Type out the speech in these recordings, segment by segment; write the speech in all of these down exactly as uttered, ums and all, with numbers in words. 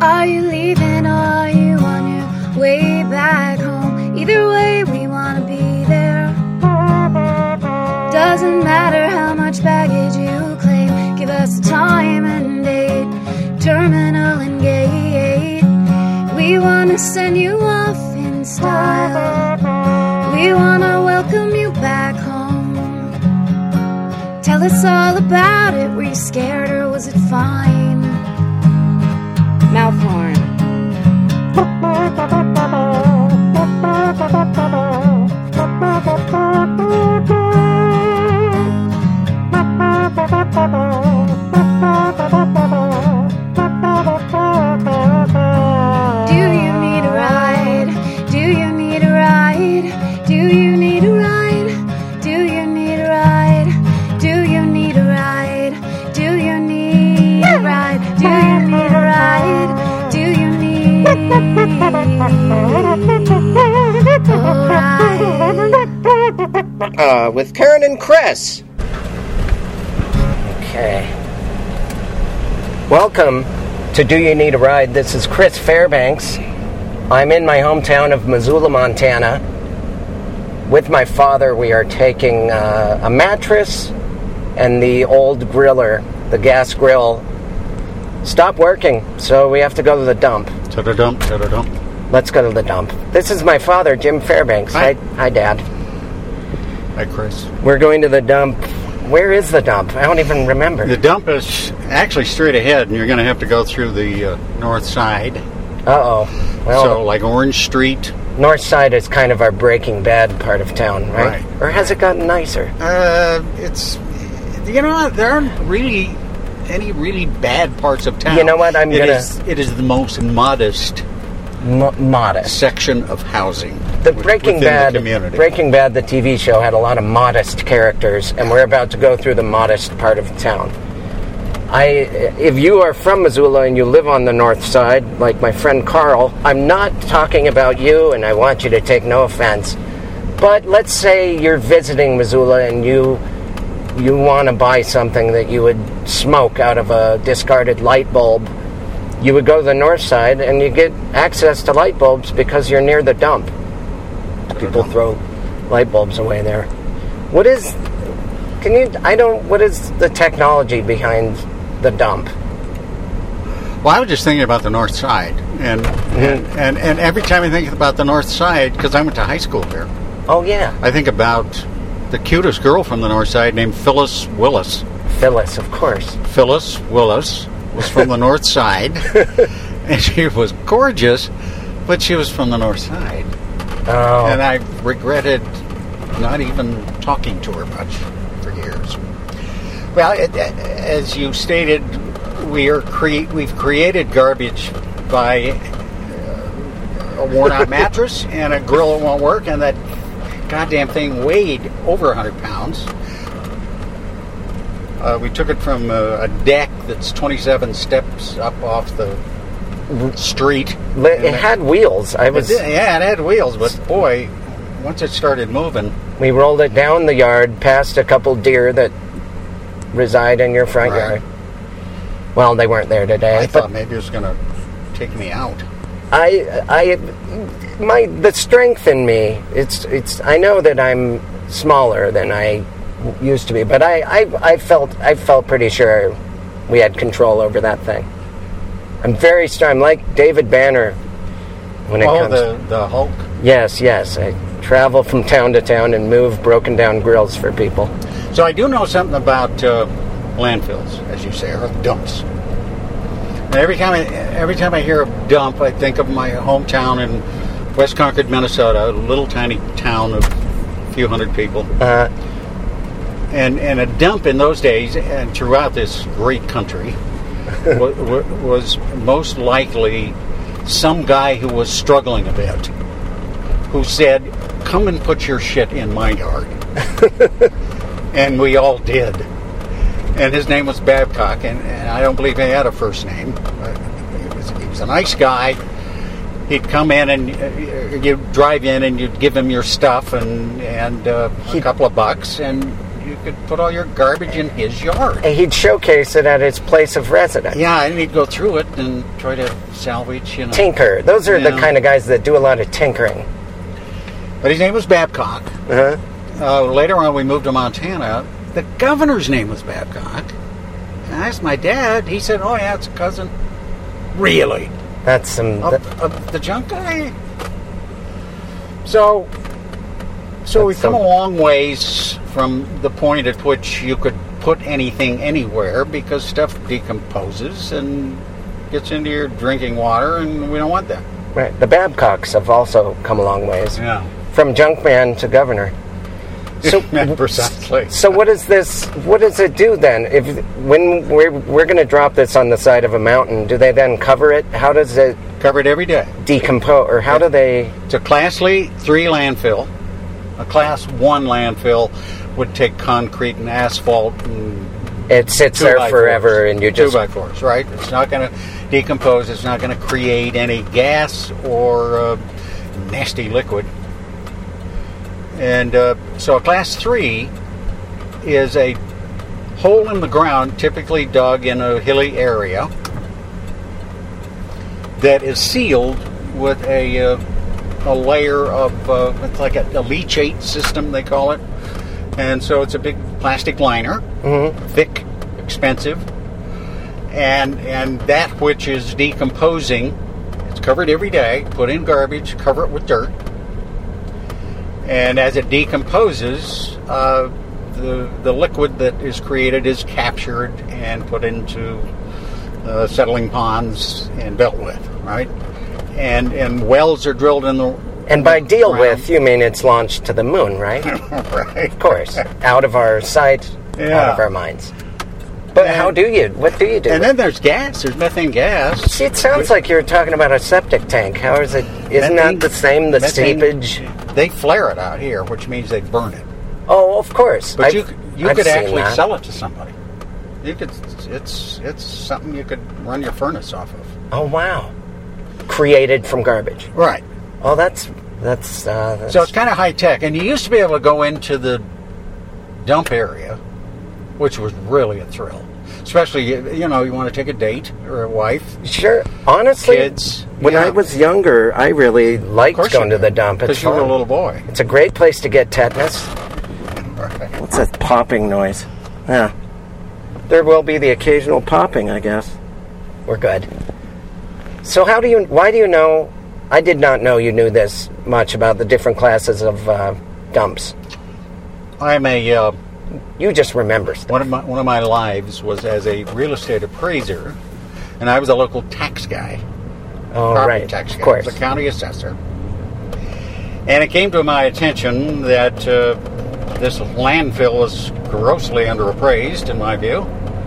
Are you leaving or are you on your way back home? Either way, we want to be there. Doesn't matter how much baggage you claim. Give us a time and date, terminal and gate. We want to send you off in style. We want to welcome you back home. Tell us all about it. Were you scared or was it fine? Mouth horn. Do you need a ride? Do you need a ride? Do you need a ride? Do you need a ride? Do you need a ride? Do you need a ride? Do you need a ride? Do you need a ride? Uh, with Karen and Chris. Okay. Welcome to Do You Need a Ride? This is Chris Fairbanks. I'm in my hometown of Missoula, Montana. With my father, we are taking uh, a mattress and the old griller, the gas grill, stopped working, so we have to go to the dump. To the dump, to the dump. Let's go to the dump. This is my father, Jim Fairbanks. Hi. Hi, Hi Dad. Hi, Chris. We're going to the dump. Where is the dump? I don't even remember. The dump is actually straight ahead, and you're going to have to go through the uh, north side. Uh-oh. Well, so, like Orange Street. North side is kind of our Breaking Bad part of town, right? Right. Or has it gotten nicer? Uh, it's, you know, there aren't really any really bad parts of town. You know what? I'm it gonna. Is, it is the most modest M- modest section of housing. The Breaking Bad, the community. Breaking Bad, the T V show, had a lot of modest characters, and we're about to go through the modest part of town. I, if you are from Missoula and you live on the north side, like my friend Carl, I'm not talking about you, and I want you to take no offense. But let's say you're visiting Missoula and you you want to buy something that you would smoke out of a discarded light bulb. You would go to the north side and you get access to light bulbs because you're near the dump. People throw light bulbs away there. What is, can you, I don't, what is the technology behind the dump? Well, I was just thinking about the north side. And, Mm-hmm. and, and, and every time I think about the north side, because I went to high school there, Oh, yeah. I think about the cutest girl from the north side named Phyllis Willis. Phyllis, of course. Phyllis Willis was from the north side, and she was gorgeous, but she was from the north side. Oh. And I regretted not even talking to her much for years. Well, it, as you stated, we are cre- we've created garbage by uh, a worn-out mattress and a grill that won't work, and that goddamn thing weighed over one hundred pounds. Uh, we took it from uh, a deck that's twenty-seven steps up off the street. It had wheels. I was. It did, yeah, it had wheels, but boy, once it started moving, We rolled it down the yard past a couple deer that reside in your front Right. yard. Well, they weren't there today. I but thought maybe it was going to take me out. I, I, my the strength in me. It's, it's. I know that I'm smaller than I used to be, but I, I, I felt, I felt pretty sure we had control over that thing. I'm very strong. I'm like David Banner when it Oh, comes. the the Hulk. Yes, yes. I travel from town to town and move broken down grills for people. So I do know something about uh, landfills, as you say, or dumps. And every time I every time I hear a dump, I think of my hometown in West Concord, Minnesota, a little tiny town of a few hundred people. Uh, And and a dump in those days, and throughout this great country, was, was most likely some guy who was struggling a bit, who said, "Come and put your shit in my yard." And we all did. And his name was Babcock, and, and I don't believe he had a first name. But he was, he was a nice guy. He'd come in and uh, you'd drive in and you'd give him your stuff and and uh, a couple of bucks, and you could put all your garbage in his yard. And he'd showcase it at his place of residence. Yeah, and he'd go through it and try to salvage, you know. Tinker. Those are the Yeah. kind of guys that do a lot of tinkering. But his name was Babcock. Uh-huh. Uh, later on, we moved to Montana. The governor's name was Babcock. And I asked my dad. He said, "Oh yeah, it's a cousin." Really? That's some. Of, of the junk guy. So, so we've come some- a long ways from the point at which you could put anything anywhere, because stuff decomposes and gets into your drinking water, and we don't want that. Right. The Babcocks have also come a long ways. Yeah. From junkman to governor. So, Precisely. so what is this? What does it do then? If when we're we're going to drop this on the side of a mountain, do they then cover it? How does it Covered every day. decompose, or how do they? It's a Class three landfill. A Class one landfill would take concrete and asphalt and It sits two there by forever, fours. and you just two by fours, right? It's not going to decompose. It's not going to create any gas or uh, nasty liquid. And uh, so a Class three is a hole in the ground, typically dug in a hilly area, that is sealed with a uh, a layer of uh, it's like a, a leachate system, they call it. And so it's a big plastic liner, Mhm. thick, expensive, and and that which is decomposing, it's covered every day. Put in garbage, cover it with dirt, and as it decomposes, uh, the the liquid that is created is captured and put into uh, settling ponds and dealt with, right? And and wells are drilled in the and by deal ground. with you mean it's launched to the moon, right? Right. Of course, out of our sight, Yeah. out of our minds. But And- how do you? What do you do? And then there's gas. There's methane gas. See, it sounds like you're talking about a septic tank. How is it? Isn't Methane- that the same? The methane- seepage. They flare it out here, which means they burn it. Oh, of course. But I've- you you I've could seen actually that. sell it to somebody. You could. It's it's something you could run your furnace off of. Oh wow! Created from garbage. Right. Oh, that's that's. Uh, that's So it's kind of high tech, and you used to be able to go into the dump area, which was really a thrill. Especially, you you know, you want to take a date or a wife. sure. Honestly, Kids, when yeah. I was younger, I really liked going to the dump. It's because you were a fun. little boy. It's a great place to get tetanus. Right. What's that popping noise? Yeah. There will be the occasional popping, I guess. We're good. So how do you, why do you know, I did not know you knew this much about the different classes of uh, dumps. I'm a uh, You just remember stuff. one of my one of my lives was as a real estate appraiser, and I was a local tax guy. Oh, property right. tax Of guy, course. the county assessor. And it came to my attention that uh, this landfill was grossly underappraised, in my view.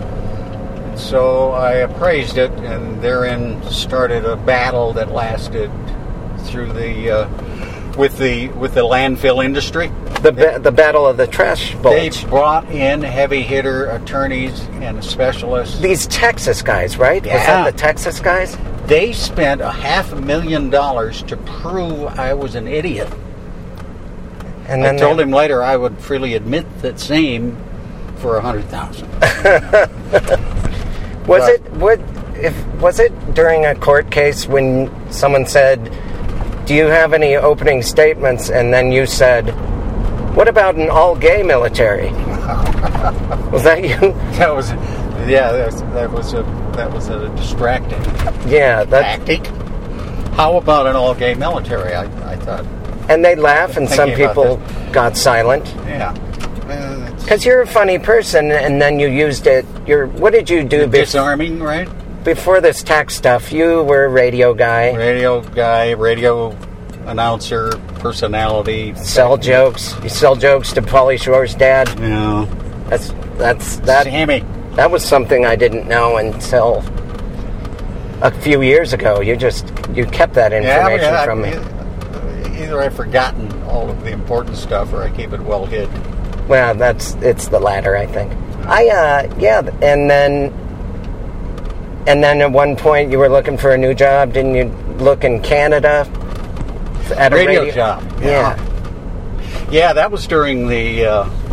So I appraised it, and therein started a battle that lasted through the uh, with the with the landfill industry. The ba- the battle of the trash They bulge. brought in heavy hitter attorneys and specialists. These Texas guys, right? Was Yeah. that the Texas guys? They spent a half a million dollars to prove I was an idiot. And I then told they- him later I would freely admit that same for a hundred thousand. Was Right. it what if was it during a court case when someone said, "Do you have any opening statements?" and then you said, "What about an all-gay military?" Was that you? That was, yeah, that was, that was a that was a distracting Yeah, that. tactic. How about an all-gay military? I, I thought, And they laugh, and some Thinking about people got silent yeah, Uh, it's because you're a funny person, and then you used it. You're what did you do bef- disarming, right? before this tax stuff? You were a radio guy, Radio guy, radio announcer, personality. sell jokes. You sell jokes to Pauly Shore's dad. Yeah, That's that's that. Sammy. That was something I didn't know until a few years ago. You just you kept that information yeah, from me. I, either I've forgotten all of the important stuff, or I keep it well hid. Well, that's it's the latter, I think. I uh yeah, and then and then at one point you were looking for a new job, didn't you? Look in Canada at a Radio radio job. Yeah. Yeah, that was during the uh,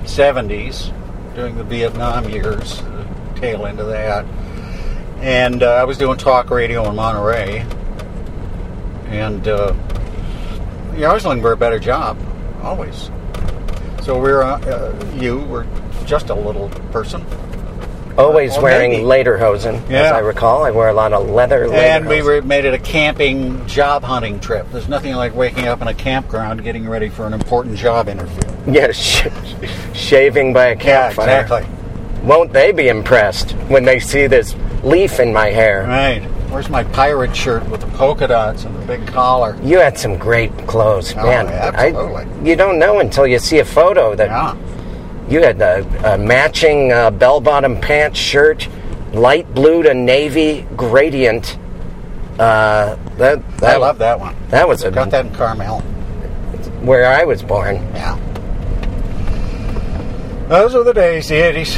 seventies, during the Vietnam years, the tail end of that. And uh, I was doing talk radio in Monterey. And uh, you know, I was looking for a better job, always. So we were, uh, you were just a little person. Always Or wearing maybe. lederhosen, as Yeah. I recall. I wore a lot of leather lederhosen. And we were, made it a camping job hunting trip. There's nothing like waking up in a campground getting ready for an important job interview. Yeah, sh- shaving by a campfire. Yeah, exactly. Won't they be impressed when they see this leaf in my hair? Right. Where's my pirate shirt with the polka dots and the big collar? You had some great clothes, Oh, man. absolutely. I, you don't know until you see a photo that Yeah. you had a, a matching uh, bell-bottom pants shirt, light blue to navy gradient. Uh, that, that I love that one. That was a, Got that in Carmel. where I was born. Yeah. Those were the days, the eighties.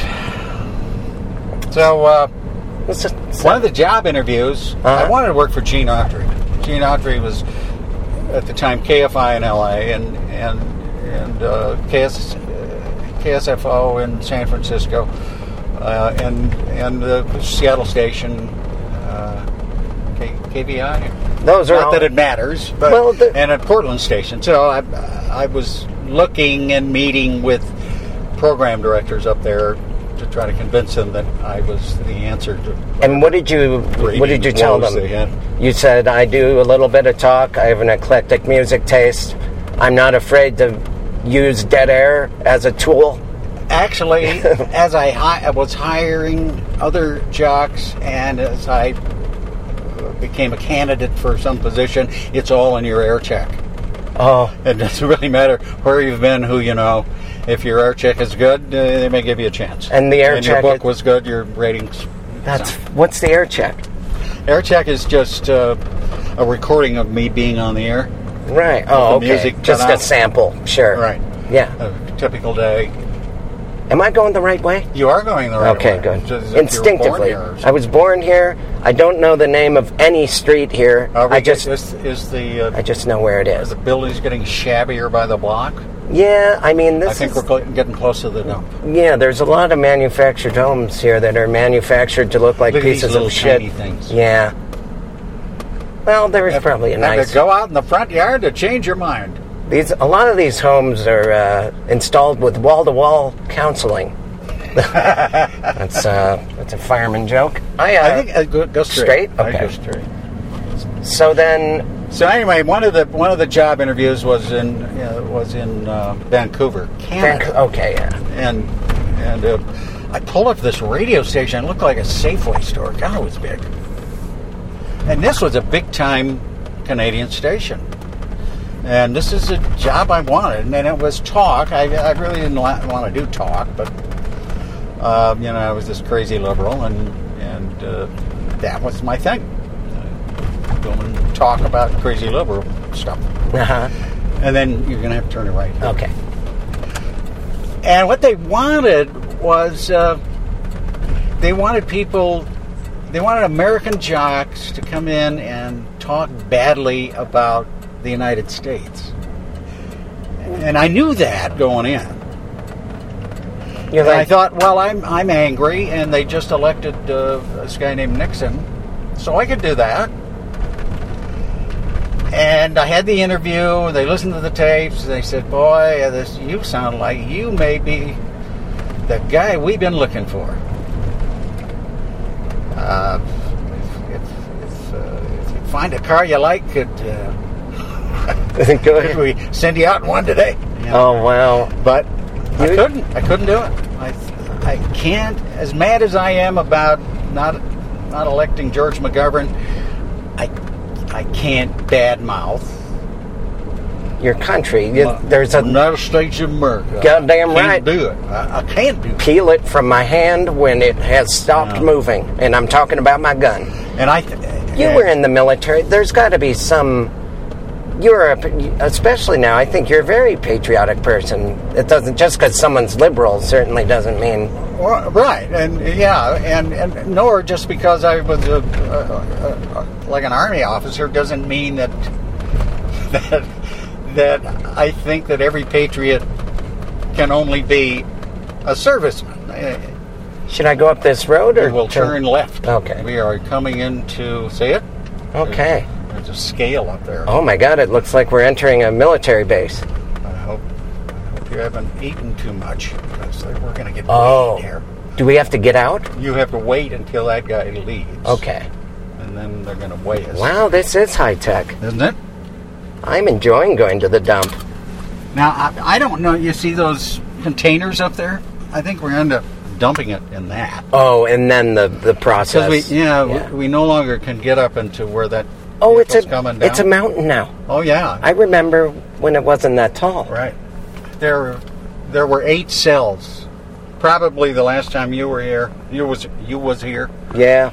So, uh, It's just- one of the job interviews, Uh-huh. I wanted to work for Gene Autry. Gene Autry was, at the time, K F I in L A and and and uh, K S, K S F O in San Francisco, uh, and and the Seattle station, uh, K, KVI. Those are Not all- that it matters, but Well, the- and at Portland station. So I I was looking and meeting with program directors up there to try to convince them that I was the answer to. And what did you what did you tell them? They had. You said, I do a little bit of talk. I have an eclectic music taste. I'm not afraid to use dead air as a tool. Actually, as I, hi- I was hiring other jocks and as I became a candidate for some position, it's all in your air check. Oh, It doesn't really matter where you've been, who you know. If your air check is good, uh, they may give you a chance. And the air and check your book is- was good, your ratings. that's so. what's the air check? Air check is just uh, a recording of me being on the air. Right. Oh, the okay. music Just cut a out. sample. Sure. Right. Yeah. A typical day. Am I going the right way? You are going the right Okay, way. good. Just as if you were born Instinctively, here or I something. was born here. I don't know the name of any street here. Are we I just, is, is the uh, I just know where it are is. the buildings getting shabbier by the block? Yeah, I mean, this I think is, we're cl- getting close to the dump. yeah. There's a lot of manufactured homes here that are manufactured to look like Look at these pieces little of shit. tiny things. Yeah. Well, there is Have- probably a have nice. to go out in the front yard to change your mind. These a lot of these homes are uh, installed with wall-to-wall counseling. that's uh, that's a fireman joke. I, uh, I think uh, go, go straight. straight? I Okay. go straight. so. Then So anyway, one of the one of the job interviews was in uh, was in uh, Vancouver, Canada. Vanco- okay, yeah. and and uh, I pulled up to this radio station. It looked like a Safeway store. God, it was big. And this was a big time Canadian station. And this is a job I wanted, and it was talk. I, I really didn't la- want to do talk, but uh, you know, I was this crazy liberal, and and uh, that was my thing. Uh, Go and talk about crazy liberal stuff, Uh-huh. and then you're going to have to turn it right. Okay. And what they wanted was uh, they wanted people, they wanted American jocks to come in and talk badly about the United States. And I knew that going in. You're And I like, thought, well, I'm I'm angry, and they just elected uh, this guy named Nixon, so I could do that. And I had the interview. They listened to the tapes. They said, "Boy, this you sound like you may be the guy we've been looking for." Uh, if if, if, uh, if you find a car you like, could uh, Go could ahead. we send you out in one today? You know? Oh, wow. But I You- couldn't. I couldn't do it. I, I can't. As mad as I am about not not electing George McGovern, I I can't badmouth Your country. You, there's a United States of America. Goddamn I can't right. do it. I, I can't do it. peel it from my hand when it has stopped Yeah. moving, and I'm talking about my gun. And I. You were in the military. There's got to be some. You're a, especially now. I think you're a very patriotic person. It doesn't just because someone's liberal certainly doesn't mean. Well, right, and yeah, and, and nor just because I was a, a, a, a like an army officer doesn't mean that that that I think that every patriot can only be a serviceman. Uh, Should I go up this road or we will turn left. Okay. We are coming into, see it? Okay. There's, there's a scale up there. Oh my God! It looks like we're entering a military base. I hope, I hope you haven't eaten too much, because we're going to get Oh. weighed here. Do we have to get out? You have to wait until that guy leaves. Okay. And then they're going to weigh us. Wow, this is high tech. Isn't it? I'm enjoying going to the dump. Now, I, I don't know. You see those containers up there? I think we're end up dumping it in that. Oh, and then the the process. Because we, yeah, Yeah. We, we no longer can get up into where that Oh, it's vehicle's a coming down. it's a mountain now. Oh, yeah. I remember when it wasn't that tall. Right. There, there were eight cells. Probably the last time you were here, you was you was here. Yeah.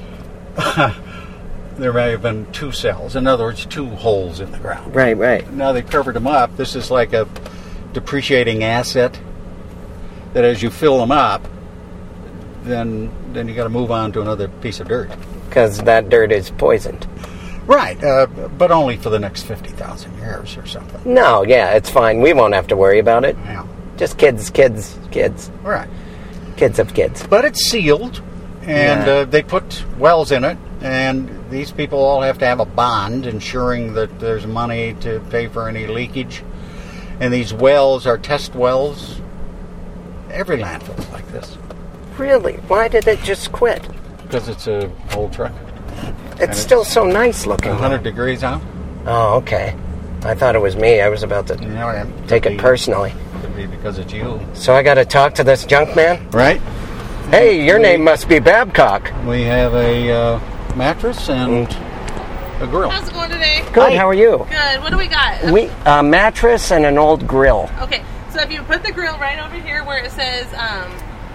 There may have been two cells. In other words, two holes in the ground. Right. Right. Now they've covered them up. This is like a depreciating asset. That as you fill them up, then then you got to move on to another piece of dirt. Because that dirt is poisoned. Right, uh, but only for the next fifty thousand years or something. No. Yeah, it's fine. We won't have to worry about it. Yeah. Just kids, kids, kids, Right. kids of kids. But it's sealed, and Yeah. uh, they put wells in it, and these people all have to have a bond ensuring that there's money to pay for any leakage. And these wells are test wells. Every landfill's like this. Really? Why did it just quit? Because it's a old truck. It's it's still so nice looking. one hundred degrees out. Oh, okay. I thought it was me. I was about to You know, and take could it be- personally. Could be because it's you. So I got to talk to this junk man? Right? Hey, your name must be Babcock. We have a uh, mattress and a grill. How's it going today? Good, how are you? Good. What do we got? We a mattress and an old grill. Okay, so if you put the grill right over here where it says um,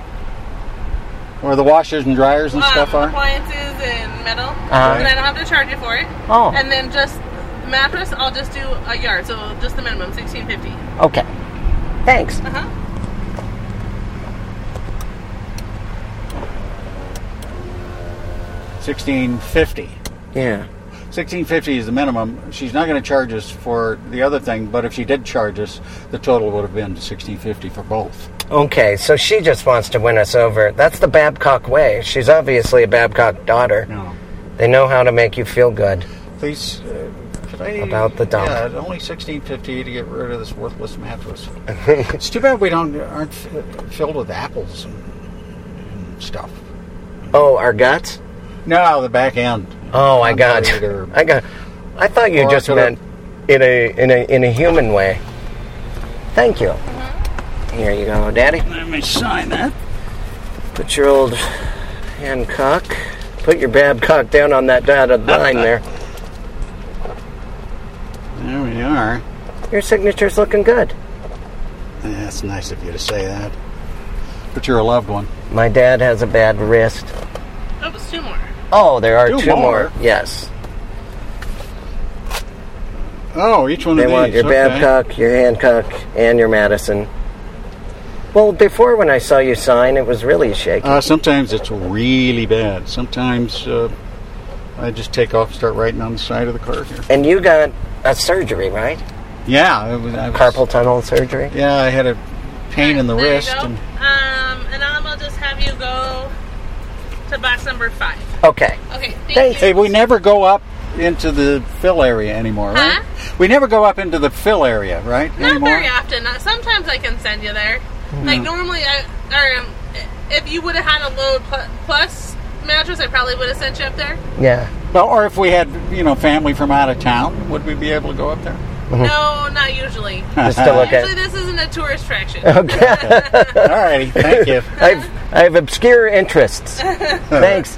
Where the washers and dryers and um, stuff are. appliances and metal, Uh-huh. then I don't have to charge you for it. Oh. And then just the mattress, I'll just do a yard, so just the minimum, sixteen fifty. Okay. Thanks. Uh huh. sixteen fifty. Yeah. sixteen fifty is the minimum. She's not going to charge us for the other thing, but if she did charge us, the total would have been sixteen fifty for both. Okay, so she just wants to win us over. That's the Babcock way. She's obviously a Babcock daughter. No. They know how to make you feel good. Please, uh, could I... About the dump. Yeah, only sixteen fifty to get rid of this worthless mattress. It's too bad we don't aren't f- filled with apples and, and stuff. Oh, our guts? No, the back end. Oh, I got. Concrete or- I got. I thought you Or just could meant in a in a in a human way. Thank you. Here you go, Daddy. Let me sign that. Put your old Hancock. Put your Babcock down on that dotted line there. There we are. Your signature's looking good. That's nice of you to say that. But you're a loved one. My dad has a bad wrist. Oh, it's two more. Oh, there are Two two, more? more. Yes. Oh, each one They of these. want your okay. Babcock, your Hancock, and your Madison. Well, before when I saw you sign, it was really shaky. Uh, sometimes it's really bad. Sometimes uh, I just take off and start writing on the side of the car here. And you got a surgery, right? Yeah. It was, I was, Carpal tunnel surgery? Yeah, I had a pain in the There you wrist. go. And, Um, and I'm gonna just have you go to box number five. Okay. Okay, thank Thanks. you. hey, we never go up into the fill area anymore, right? Huh? We never go up into the fill area, right? Not anymore? very often. Uh, Sometimes I can send you there. Like normally, I, or um, if you would have had a load pl- plus mattress, I probably would have sent you up there. Yeah. Well, or if we had, you know, family from out of town, would we be able to go up there? No, not usually. Just to look Usually, at. this isn't a tourist attraction. Okay. All righty, thank you. I've I have obscure interests. Thanks.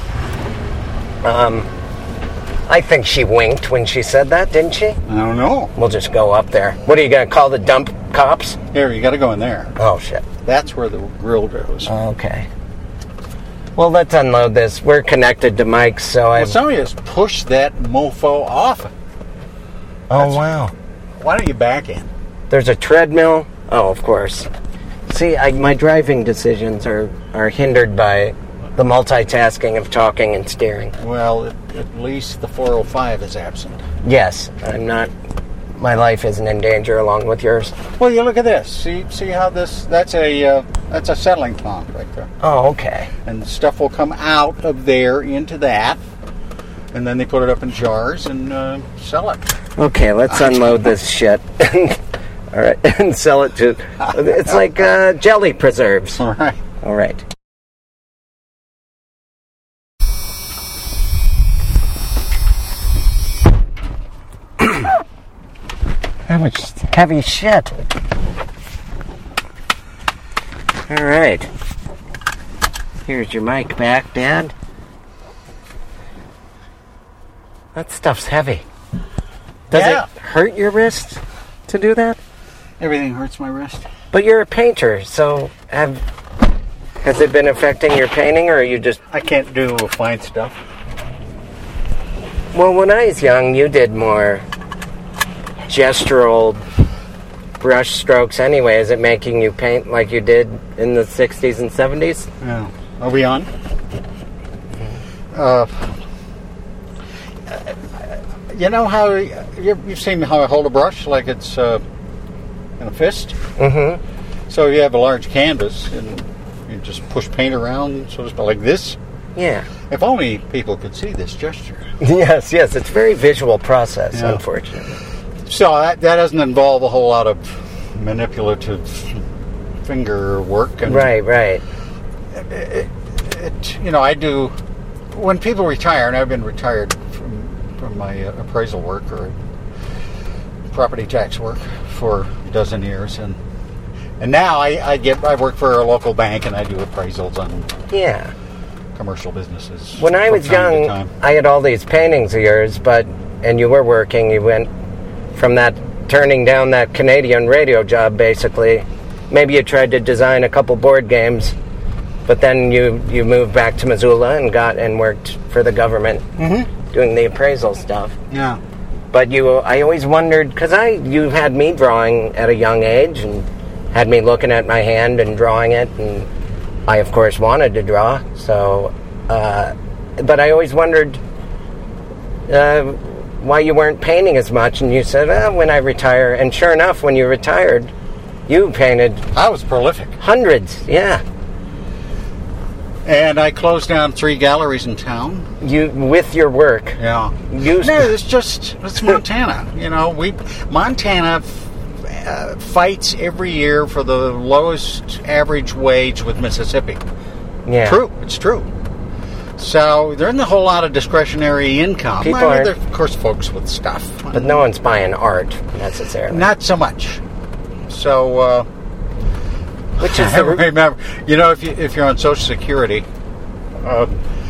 Um, I think she winked when she said that, didn't she? I don't know. We'll just go up there. What are you gonna call the dump cops? Here, you got to go in there. Oh shit. That's where the grill goes. Okay. Well, let's unload this. We're connected to Mike's, so I. Well, somebody just push that mofo off. Oh wow. Why don't you back in? There's a treadmill. Oh, of course. See, I, my driving decisions are, are hindered by the multitasking of talking and steering. Well, at, at least the four oh five is absent. Yes, I'm not my life isn't in danger along with yours. Well, you look at this. See, see how this? That's a uh, that's a settling pond right there. Oh, okay. And the stuff will come out of there into that, and then they put it up in jars and uh, sell it. Okay, let's unload this shit. All right, and sell it to. It's like uh, jelly preserves. All right. All right. How much heavy shit. All right. Here's your mic back, Dad. That stuff's heavy. Does Yeah. it hurt your wrist to do that? Everything hurts my wrist. But you're a painter, so have has it been affecting your painting, or are you just... I can't do fine stuff. Well, when I was young, you did more gestural brush strokes anyway. Is it making you paint like you did in the sixties and seventies? Yeah. Are we on? Uh, you know how you, you've seen how I hold a brush like it's uh, in a fist? Mm-hmm. So you have a large canvas and you just push paint around, so to speak, like this. Yeah. If only people could see this gesture. Yes, yes. It's a very visual process, Yeah. unfortunately. So that, that doesn't involve a whole lot of manipulative finger work. And Right, right. It, it, you know, I do, when people retire, and I've been retired from, from my uh, appraisal work or property tax work for a dozen years, and and now I, I get I work for a local bank and I do appraisals on Yeah. commercial businesses. When I from was time to young, time. I had all these paintings of yours, but, and you were working, you went from that, turning down that Canadian radio job, basically. Maybe you tried to design a couple board games, but then you, you moved back to Missoula and got, and worked for the government, Mm-hmm. doing the appraisal stuff. Yeah. But you, I always wondered, because I, you had me drawing at a young age, and had me looking at my hand and drawing it, and I, of course, wanted to draw, so, uh, but I always wondered uh, why you weren't painting as much, and you said, oh, when I retire, and sure enough, when you retired, you painted I was prolific. hundreds, yeah. And I closed down three galleries in town. You, with your work. Yeah. You, No, it's just, it's Montana. You know, we, Montana uh, fights every year for the lowest average wage with Mississippi. yeah. True, it's true. So there isn't a whole lot of discretionary income. People I mean, aren't- there are, of course, folks with stuff. But no one's buying art, necessarily. Not so much. So, uh, Which is I the... remember, you know, if, you, if you're on Social Security, uh,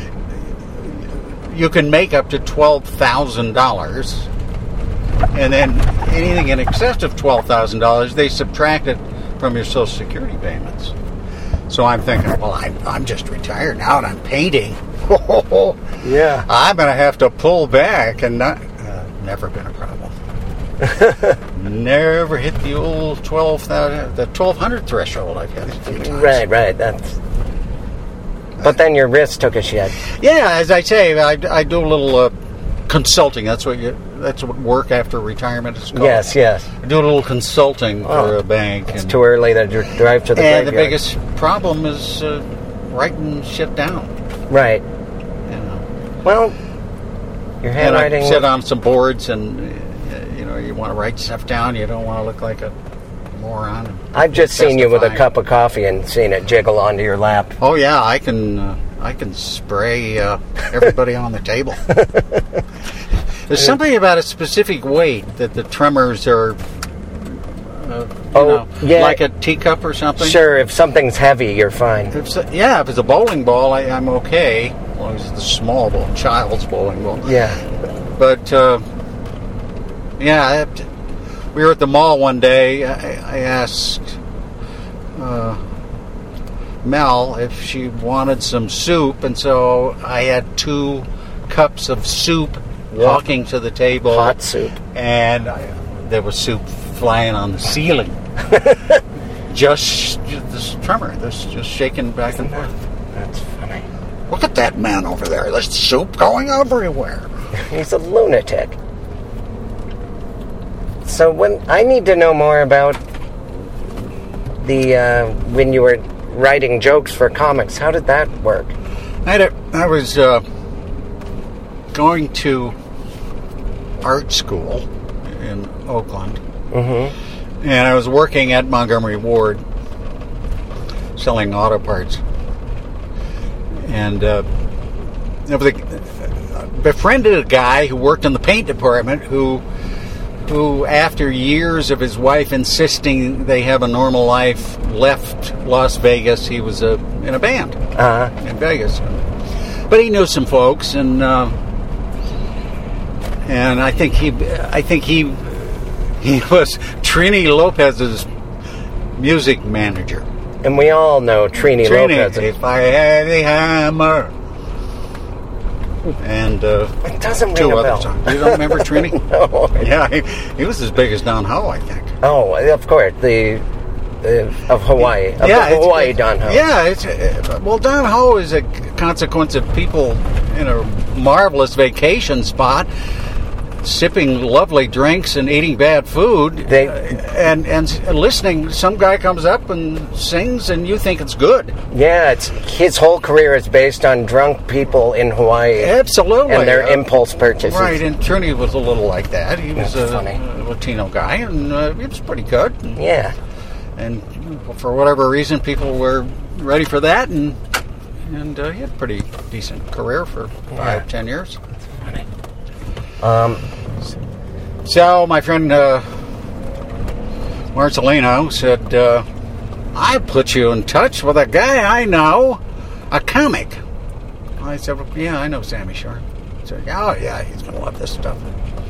you can make up to twelve thousand dollars, and then anything in excess of twelve thousand dollars, they subtract it from your Social Security payments. So I'm thinking, well, I'm, I'm just retired now, and I'm painting. Yeah. I'm going to have to pull back, and not, uh, never been a problem. Never hit the old twelve thousand, the twelve hundred threshold. I've had a few times. Right, right, that's... But then your wrist took a shit. Yeah, as I say, I, I do a little uh, consulting. That's what you. That's what work after retirement is called. Yes, yes. I do a little consulting Oh, for a bank. It's and, too early to dr- drive to the and the graveyard. biggest problem is uh, writing shit down. Right. You know. Well, your And I handwriting... sit on some boards, and uh, you know, you want to write stuff down. You don't want to look like a moron. I've just seen you with a testifying. cup of coffee and seen it jiggle onto your lap. Oh yeah, I can. Uh, I can spray uh, everybody on the table. There's something about a specific weight that the tremors are. Uh, you Oh, know, yeah. like a teacup or something. Sure, if something's heavy, you're fine. If so, yeah, if it's a bowling ball, I, I'm okay. As long as it's a small ball, child's bowling ball. Yeah. But uh, yeah, I have to, we were at the mall one day. I, I asked uh, Mel if she wanted some soup, and so I had two cups of soup walking to the table. Hot soup. And I, there was soup flying on the ceiling. just, just this tremor, this just shaking back and forth. That's funny. Look at that man over there. There's soup going everywhere. He's a lunatic. So when I need to know more about the uh, when you were writing jokes for comics, how did that work? I, had a, I was uh, going to art school in Oakland, Mm-hmm. and I was working at Montgomery Ward selling auto parts. And uh, I was a, befriended a guy who worked in the paint department who, who after years of his wife insisting they have a normal life, left Las Vegas. He was a, in a band Uh-huh. in Vegas. But he knew some folks, and uh, and I think he, I think he, he was Trini Lopez's music manager. And we all know Trini, Trini, Lopez. if I had a hammer. And uh, It doesn't two ring a other bell. songs. You don't remember Trini? No. Yeah, he, he was as big as Don Ho, I think. Oh, of course, the, the of Hawaii, of yeah, the it's- Hawaii it- Don Ho. Yeah, it's uh, well, Don Ho is a consequence of people in a marvelous vacation spot, sipping lovely drinks and eating bad food, They- uh, and and listening. Some guy comes up and sings, and you think it's good. Yeah, it's his whole career is based on drunk people in Hawaii Absolutely, and their Uh, impulse purchases. Right, and Trini was a little like that. He was That's a, funny. a Latino guy, and uh, he was pretty good. Yeah. And for whatever reason, people were ready for that, and and uh, he had a pretty decent career for five, Yeah. ten years. Um, So my friend uh, Marcelino said, uh, "I put you in touch with a guy I know, a comic." I said, well, "Yeah, I know Sammy Shore." He said, "Oh yeah, he's gonna love this stuff."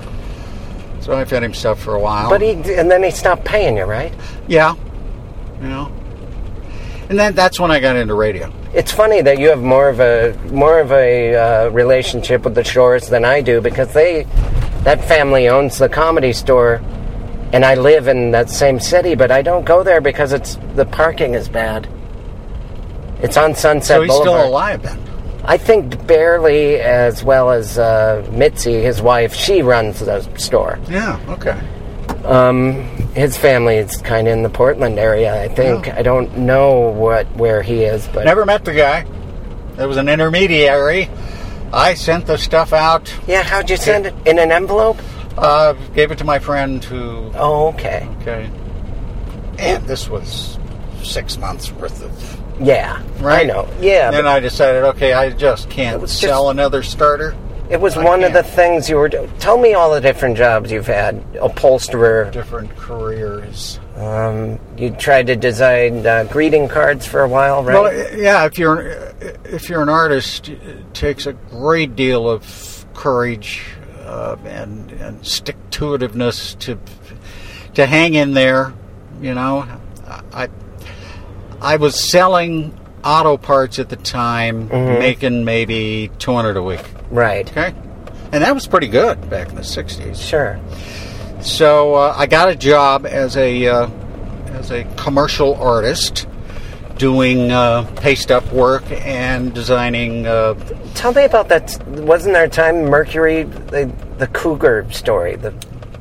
So I fed him stuff for a while. but he and then he stopped paying you, right? Yeah, you know. And then that's when I got into radio. It's funny that you have more of a more of a uh, relationship with the Shores than I do, because they that family owns the Comedy Store, and I live in that same city, but I don't go there because it's the parking is bad. It's on Sunset So he's Boulevard. still alive then. I think barely, as well as uh, Mitzi, his wife. She runs the store. Yeah, okay. Um, his family is kind of in the Portland area, I think. Oh. I don't know what where he is, but Never met the guy. There was an intermediary. I sent the stuff out, yeah. How'd you send it? In an envelope? uh, gave it to my friend who... Oh, okay. Okay. And this was six months worth of... Yeah, Right? I know. Yeah, And then but I decided, okay, I just can't It was sell just- another starter. it was I one of the can't. things you were doing. Tell me all the different jobs you've had. Upholsterer. Different careers. Um, you tried to design uh, greeting cards for a while, right? Well, yeah, if you're if you're an artist, it takes a great deal of courage uh, and and stick-to-itiveness to to hang in there. You know, I I was selling auto parts at the time, Mm-hmm. making maybe two hundred a week. Right. Okay, and that was pretty good back in the sixties. Sure. So uh, I got a job as a uh, as a commercial artist, doing uh, paste up work and designing. Uh, Tell me about that. Wasn't there a time Mercury, the, the Cougar story? The,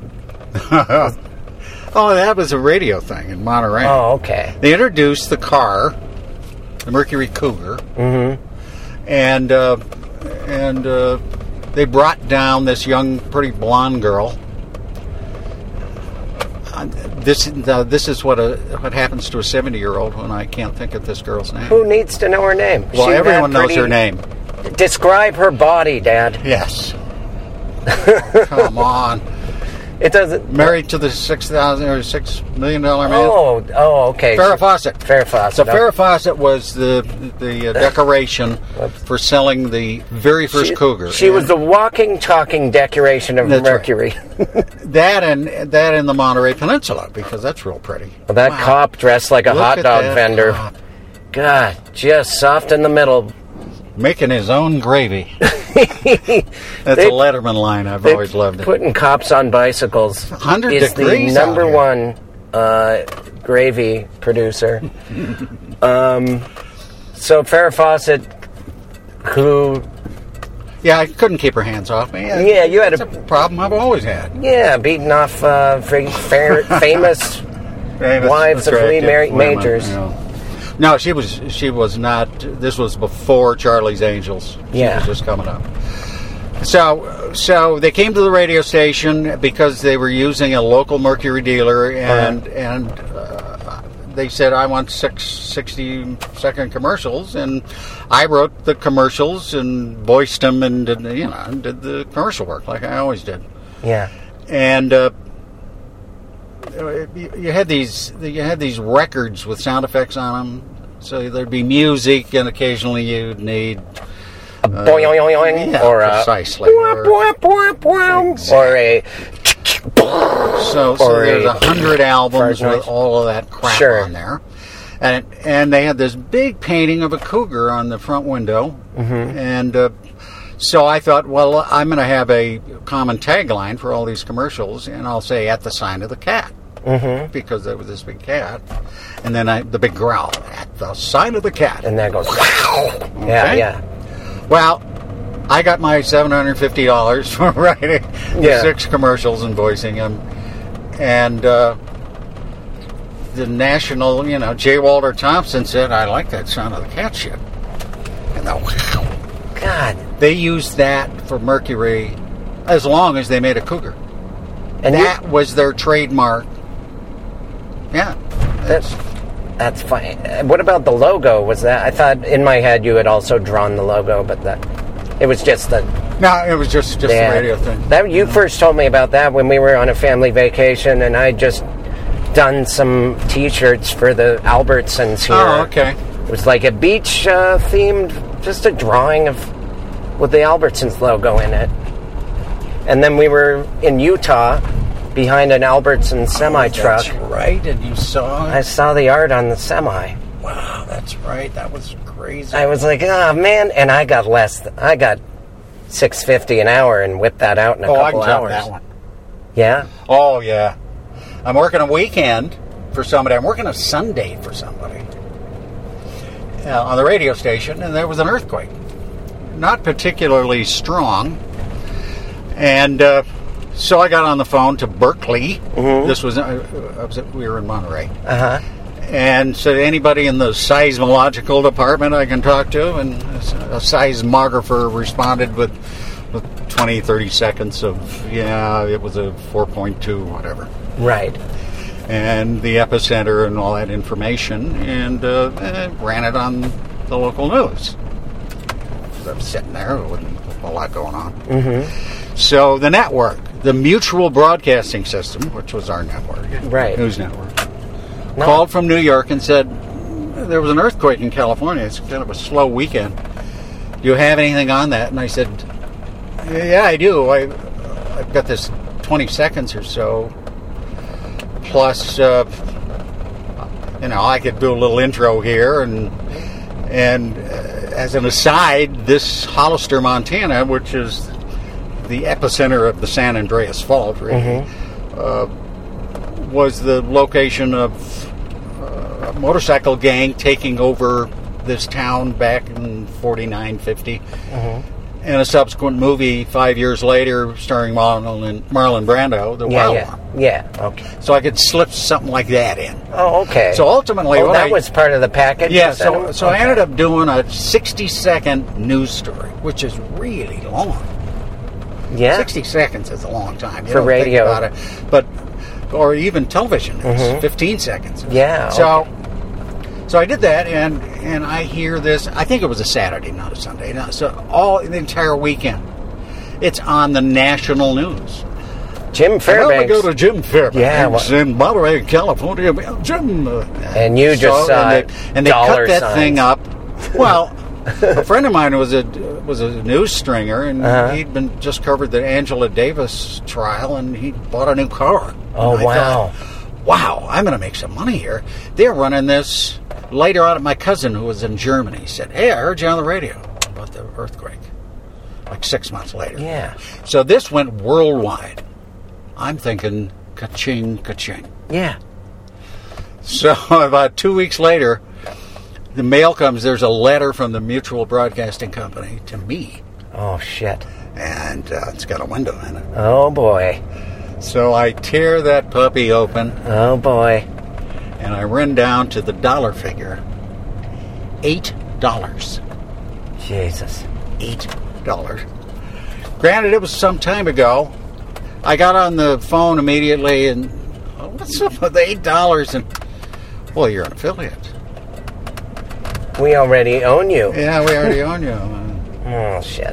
oh, that was a radio thing in Monterey. oh, okay. They introduced the car, the Mercury Cougar, Mm-hmm. and uh, and uh, they brought down this young, pretty blonde girl. Uh, This uh, this is what a what happens to a seventy-year-old when I can't think of this girl's name. Who needs to know her name? Well, She everyone that knows pretty? her name. Describe her body, Dad. Yes. Come on. It doesn't. Married to the six thousand or six million dollar man. Oh, oh, okay. Farrah Fawcett. Farrah Fawcett. So okay. Farrah Fawcett was the the uh, decoration for selling the very first She, Cougar. she was And the walking, talking decoration of That's right. Mercury. that and that in the Monterey Peninsula, because that's real pretty. Well, that Wow. cop dressed like a Look hot at dog that vendor. cop. God, just soft in the middle. Making his own gravy. That's They- a Letterman line. I've They always loved it. Putting cops on bicycles one hundred is degrees the out number here. one uh, gravy producer. um, so Farrah Fawcett, who Yeah, I couldn't keep her hands off me. Yeah, you had It's a- a problem I've always had. Yeah, beating off uh, fa- fa- famous Famous, wives of Lee attractive Mar- women, Majors. you know. No, she was she was not. This was before Charlie's Angels. She Yeah. was just coming up. So, so they came to the radio station because they were using a local Mercury dealer, and Uh-huh. and uh, they said, "I want six sixty second commercials," and I wrote the commercials and voiced them and did, you know did the commercial work like I always did. Yeah. And uh, you you had these you had these records with sound effects on them, so there'd be music, and occasionally you'd need. A boing, boing, boing, yeah, or a precisely. boing, boing, boing, boing, or a So, so or there's a a hundred albums fart noise. with all of that crap Sure. on there, and and they had this big painting of a cougar on the front window, Mm-hmm. and uh, so I thought, well, I'm going to have a common tagline for all these commercials, and I'll say "at the sign of the cat," Mm-hmm. because there was this big cat, and then I, the big growl "at the sign of the cat," and that goes. Yeah, Okay. yeah. Well, I got my seven hundred fifty dollars for writing the Yeah. six commercials and voicing them. And uh, the national, you know, J. Walter Thompson said, "I like that sound of the cat shit." And the, God. they used that for Mercury as long as they made a cougar. And that you, was their trademark. Yeah. that's that's fine. Uh, What about the logo? Was that? I thought in my head you had also drawn the logo, but that it was just the. No, it was just, just Yeah. the radio thing. That you first told me about that when we were on a family vacation, and I just done some T-shirts for the Albertsons here. Oh, okay. It was like a beach uh, themed, just a drawing of with the Albertsons logo in it. And then we were in Utah behind an Albertsons semi truck. That's right, and you saw I it. saw the art on the semi. Wow, that's right. That was crazy. I was like, oh man, and I got less. Th- I got six fifty an hour and whipped that out in a oh, I couple can tell hours. that one. Yeah. Oh, yeah. I'm working a weekend for somebody. I'm working a Sunday for somebody uh, on the radio station, and there was an earthquake. Not particularly strong. And uh, so I got on the phone to Berkeley. Mm-hmm. This was, uh, I was at, we were in Monterey. Uh huh. And said, anybody in the seismological department I can talk to? And a seismographer responded with, with twenty, thirty seconds of, yeah, it was a four point two, whatever. Right. And the epicenter and all that information, and uh, eh, ran it on the local news. I was sitting there, there wasn't a lot going on. Mm-hmm. So the network, the Mutual Broadcasting System, which was our network, Right. news network, No. called from New York and said, there was an earthquake in California. It's kind of a slow weekend. Do you have anything on that? And I said, yeah, I do. I, I've got this twenty seconds or so. Plus, uh, you know, I could do a little intro here. And, and uh, as an aside, this Hollister, Montana, which is the epicenter of the San Andreas Fault, really, Mm-hmm. uh, was the location of uh, a motorcycle gang taking over this town back in forty-nine, fifty. Mm-hmm. And a subsequent movie five years later starring Marlon, Marlon Brando, The Yeah, Wild yeah, One. yeah. Okay. So I could slip something like that in. Oh, okay. So ultimately, oh, what that I, was part of the package. yeah. you sent So him? so I Okay. ended up doing a sixty-second news story, which is really long. Yeah. sixty seconds is a long time. You For don't think radio. about it. But, or even television, it's Mhm. fifteen seconds. Yeah, So, so I did that, and, and I hear this, I think it was a Saturday, not a Sunday. No, so all, the entire weekend, it's on the national news. Jim I Fairbanks. go to Jim Fairbanks Yeah, well- in Monterey, California. Jim. uh, And you just so, saw and they, and they dollar cut that signs. thing up. Well, a friend of mine was a was a news stringer, and Uh-huh. he'd been just covered the Angela Davis trial, and he bought a new car. Oh, And I wow. thought, wow, I'm going to make some money here. They're running this. Later on, my cousin who was in Germany said, "Hey, I heard you on the radio about the earthquake." Like six months later. Yeah. So this went worldwide. I'm thinking, ka-ching, ka-ching. Yeah. So about two weeks later, the mail comes. There's a letter from the Mutual Broadcasting Company to me Oh, shit. And uh, it's got a window in it. Oh, boy. So I tear that puppy open. Oh, boy. And I run down to the dollar figure. Eight dollars. Jesus. Eight dollars. Granted, it was some time ago. I got on the phone immediately and, oh, what's up with eight dollars? And, well, you're an affiliate. We already own you. Yeah, we already own you. Oh, shit.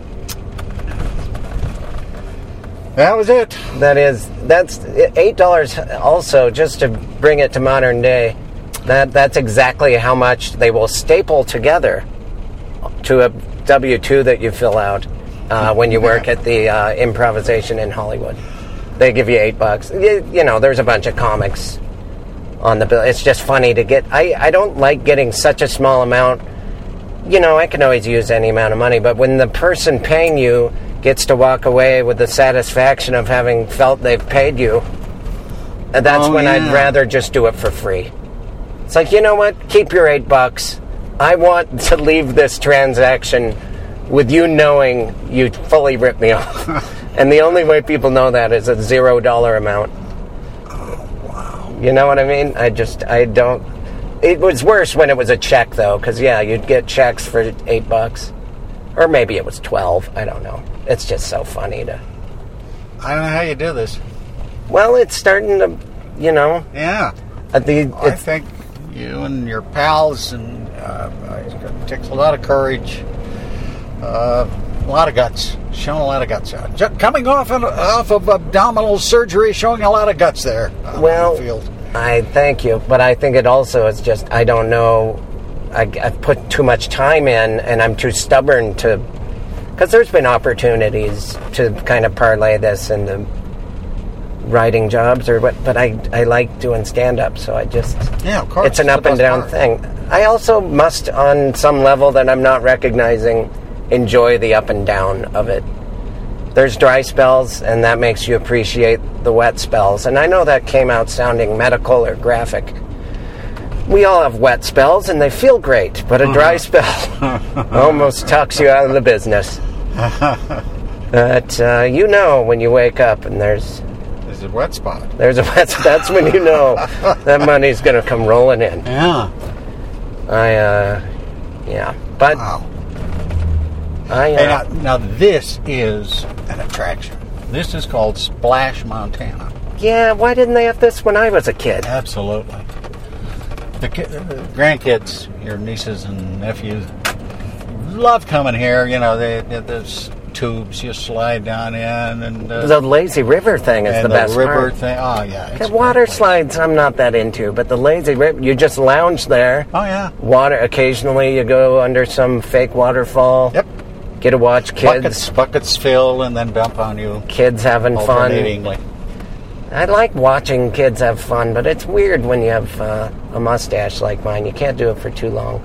That was it. That is, that's eight dollars also, just to bring it to modern day. That That's exactly how much they will staple together to a W two that you fill out uh, when you work at the uh, improvisation in Hollywood. They give you eight bucks. You, you know, there's a bunch of comics on the bill. It's just funny to get. I, I don't like getting such a small amount. You know, I can always use any amount of money, but when the person paying you gets to walk away with the satisfaction of having felt they've paid you, that's oh, when yeah. I'd rather just do it for free. It's like, you know what? Keep your eight bucks. I want to leave this transaction with you knowing you fully ripped me off. And the only way people know that is a zero dollar amount. Oh, wow. You know what I mean? I just, I don't... It was worse when it was a check, though, because, yeah, you'd get checks for eight bucks. Or maybe it was twelve. I don't know. It's just so funny to... I don't know how you do this. Well, it's starting to, you know... Yeah. At the, I it's, think you and your pals, and uh, it takes a lot of courage, uh, a lot of guts, showing a lot of guts out. Just coming off of, off of abdominal surgery, showing a lot of guts there. On well, the field. I thank you, but I think it also is just, I don't know, I, I've put too much time in, and I'm too stubborn to, because there's been opportunities to kind of parlay this into writing jobs or what, but I, I like doing stand-up, so I just, yeah, of course, it's an up and down part. thing. I also must, on some level that I'm not recognizing, enjoy the up and down of it. There's dry spells, and that makes you appreciate the wet spells, and I know that came out sounding medical or graphic. We all have wet spells, and they feel great, but a dry spell almost tucks you out of the business. But uh, you know when you wake up and there's There's a wet spot. There's a wet spot. That's when you know that money's going to come rolling in. Yeah. I, uh, yeah. But Wow. I, uh, Hey, now, now this is an attraction. This is called Splash Montana. yeah, why didn't they have this when I was a kid? Absolutely. The, ki- the grandkids, your nieces and nephews, love coming here. You know, they, they there's tubes you slide down in, and uh, The lazy river thing is and the the best river part. thing. Oh yeah, it's Okay, water great. slides I'm not that into, but the lazy river, you just lounge there. Oh yeah. Water, occasionally you go under some fake waterfall. Yep. Get to watch kids. Buckets, buckets fill and then dump on you. Kids having fun. Alternatingly. I like watching kids have fun, but it's weird when you have uh, a mustache like mine. You can't do it for too long.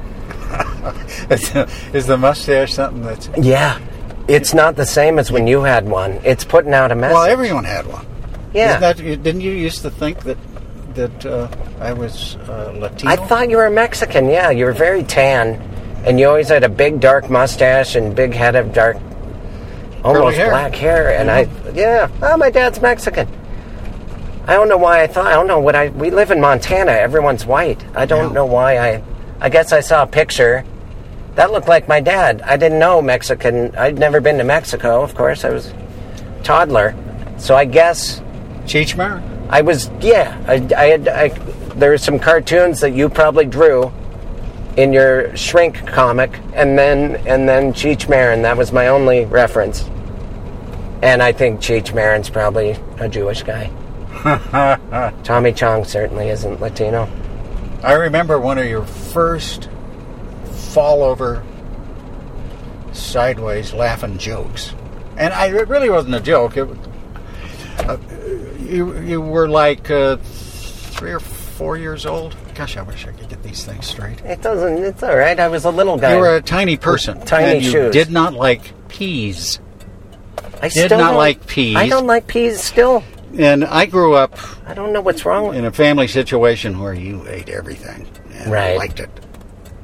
Is the mustache something that's... Yeah. It's not the same as when you had one. It's putting out a message. Well, everyone had one. Yeah. Isn't that, didn't you used to think that that uh, I was uh, Latino? I thought you were Mexican, yeah. You were very tan, and you always had a big dark mustache and big head of dark, almost hair. black hair. And Mhm. I, yeah, oh, my dad's Mexican. I don't know why I thought, I don't know what I, we live in Montana. Everyone's white. I don't Yeah. know why I, I guess I saw a picture. That looked like my dad. I didn't know Mexican. I'd never been to Mexico, of course. I was a toddler. So I guess Cheechmar? I was, yeah. I, I had, I, there were some cartoons that you probably drew in your Shrink comic, and then and then Cheech Marin. That was my only reference. And I think Cheech Marin's probably a Jewish guy. Tommy Chong certainly isn't Latino. I remember one of your first fall over sideways laughing jokes. And I, it really wasn't a joke. It, uh, you, you were like uh, three or four years old. Gosh, I wish I could get these things straight. It doesn't, it's all right. I was a little guy. You were a tiny person. With tiny and you shoes. did not like peas. I did still not don't- like peas. I don't like peas still. And I grew up I don't know what's wrong with in a family situation where you ate everything. And Right. I liked it.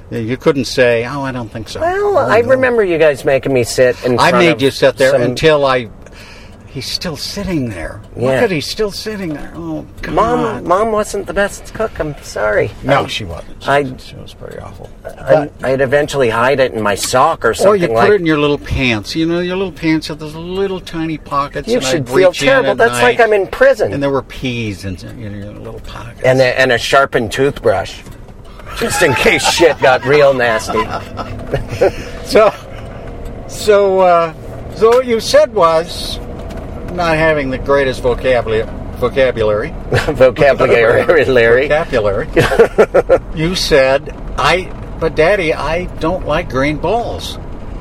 You couldn't say, "Oh, I don't think so." Well, oh, I no. remember you guys making me sit in front I made of you sit there some- until I. He's still sitting there. Look Yeah. at he's still sitting there. Oh, God. Mom, Mom wasn't the best cook. I'm sorry. No, I, she wasn't. She, I- was, she was pretty awful. I, I'd eventually hide it in my sock or Or something you put like. it in your little pants. You know, your little pants have those little tiny pockets. You and should I'd feel reach in terrible. at That's like night, I'm in prison. And there were peas in, in your little pockets. and a, and a sharpened toothbrush, just in case shit got real nasty. So, so, uh, so what you said was not having the greatest vocabulary. Vocabulary. Vocabulary, Larry. Vocabulary. You said, "I, but Daddy, I don't like green balls."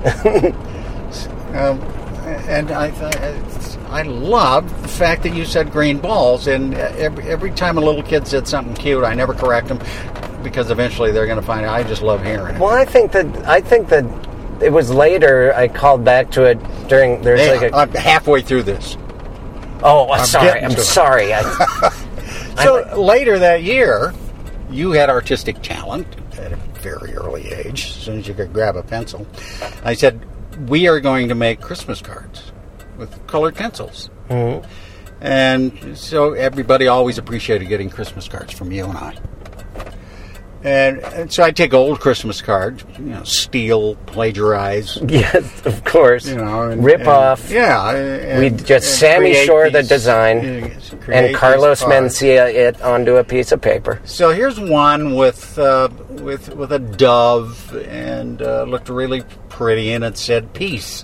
um, and I, I, I love the fact that you said green balls. And every, every time a little kid said something cute, I never correct them because eventually they're going to find out. I just love hearing it. Well, I think that I think that it was later. I called back to it during. There's Hey, like a. I'm halfway through this. Oh, I'm sorry. getting I'm to it. sorry. I, So later that year, you had artistic talent at a very early age, as soon as you could grab a pencil. I said, "We are going to make Christmas cards with colored pencils." Mhm. And so everybody always appreciated getting Christmas cards from you and I. And, and so I take old Christmas cards, you know, steal, plagiarize, yes, of course. you know, and, Rip and- off. Yeah, and, We just and Sammy create Shore the these- design, yes, create and these Carlos cards. Mencia it onto a piece of paper. So here's one with uh, with with a dove, and uh, looked really pretty, and it said peace.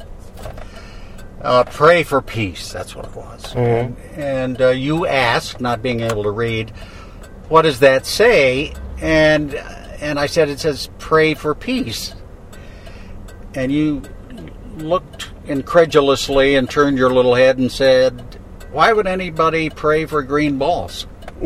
Uh, pray for peace. That's what it was. Mm-hmm. And, and uh, you asked, not being able to read, what does that say? And and I said, it says pray for peace. And you looked incredulously and turned your little head and said, why would anybody pray for green balls?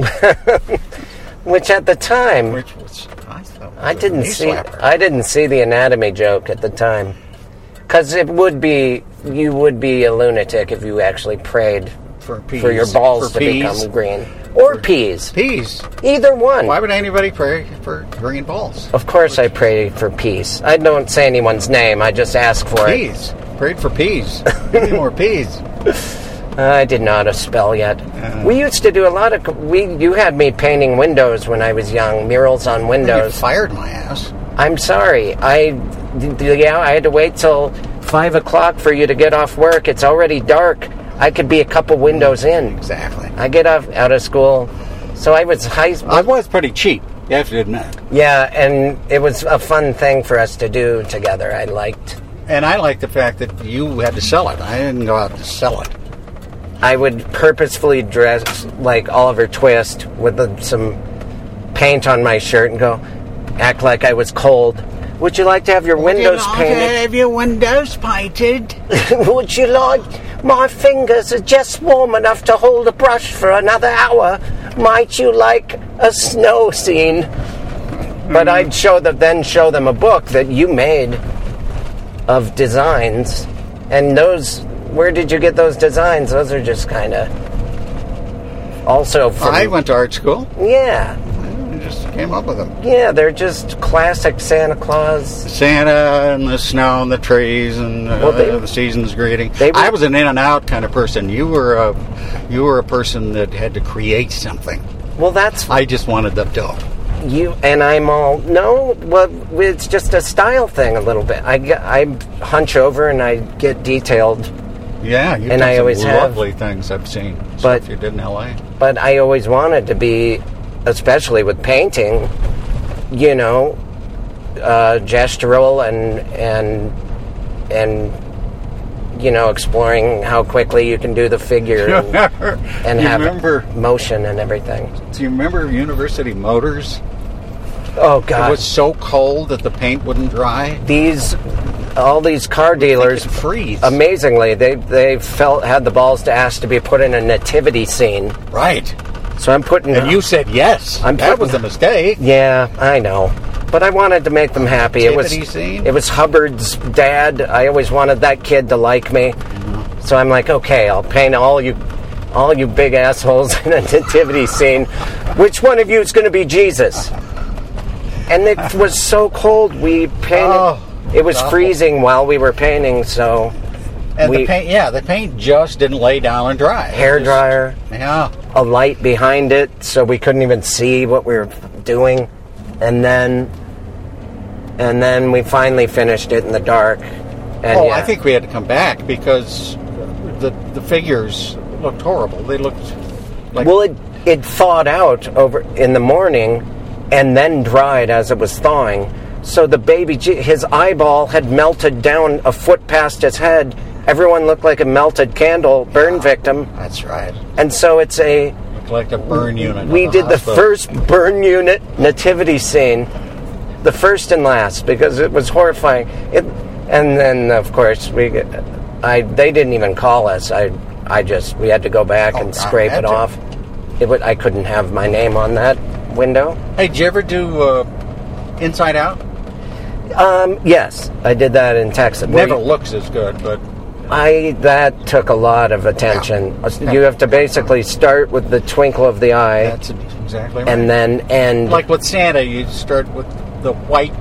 Which at the time, Which was, I thought, was I a didn't knee see. slapper. I didn't see the anatomy joke at the time, because it would be you would be a lunatic if you actually prayed for peas. for your balls For to peas. become green or peas. Peas. Either one. Why would anybody pray for green balls? Of course, I pray for peace. I don't say anyone's name. I just ask for it. Peas. Prayed for peas. Give me more peas. I didn't know how to spell yet. Uh. We used to do a lot of. We you had me painting windows when I was young, murals on You windows. fired my ass. I'm sorry. I d- d- yeah. I had to wait till five o'clock for you to get off work. It's already dark. I could be a couple windows in. Exactly. I get off out of school, so I was high. I was pretty cheap. You have to admit. Yeah, and it was a fun thing for us to do together. I liked. And I like the fact that you had to sell it. I didn't go out to sell it. I would purposefully dress like Oliver Twist with the, some paint on my shirt and go, act like I was cold. Would you like to have your windows painted? Have your windows painted? Would you like? My fingers are just warm enough to hold a brush for another hour. Might you like a snow scene? But I'd show them, then show them a book that you made of designs, and those. Where did you get those designs? Those are just kind of also from. I went to art school. Yeah, I just came up with them. yeah, they're just classic Santa Claus. Santa and the snow and the trees and uh, Well, they- the season's greeting. they were- I was an in and out kind of person. You were a you were a person that had to create something. Well, that's I just wanted the dough. you and I'm all no. Well, it's just a style thing a little bit. I get, I hunch over and I get detailed. Yeah, you've And done I some always have. lovely things I've seen. But- Stuff you did in L A. But I always wanted to be, especially with painting, you know, uh, gestural and and and you know, exploring how quickly you can do the figure and, and you have remember? motion and everything. Do you remember University Motors? Oh It God, was so cold that the paint wouldn't dry. these all these car dealers. It'd freeze. Amazingly, they they felt had the balls to ask to be put in a nativity scene. Right. So I'm putting. And you said yes. I'm that putting- was a mistake. Yeah, I know, but I wanted to make them happy. It was Nativity scene? it was Hubbard's dad. I always wanted that kid to like me. Mm-hmm. So I'm like, okay, I'll paint all you, all you big assholes in a nativity scene. Which one of you is going to be Jesus? And it was so cold. We painted. Oh, it was awful. freezing while we were painting, so And we, the paint, yeah, the paint just didn't lay down and dry. It hair just- dryer, Yeah. a light behind it, so we couldn't even see what we were doing. And then, and then we finally finished it in the dark. And Oh, yeah. I think we had to come back because the the figures looked horrible. They looked like Well, it it thawed out over in the morning, and then dried as it was thawing. So the baby, Je- his eyeball had melted down a foot past his head. Everyone looked like a melted candle, burn victim. that's right. And so it's a. Looked like a burn unit. We of did the hospital. first burn unit nativity scene, the first and last, because it was horrifying. It, and then of course we, I they didn't even call us. I I just we had to go back Oh, and God, scrape had it to. off. It would I couldn't have my name on that window. Hey, did you ever do uh, Inside Out? Um, yes, I did that in Texas. Never We- looks as good, but I that took a lot of attention. Yeah. You have to basically start with the twinkle of the eye, that's exactly right. and then end. like with Santa, you start with the white,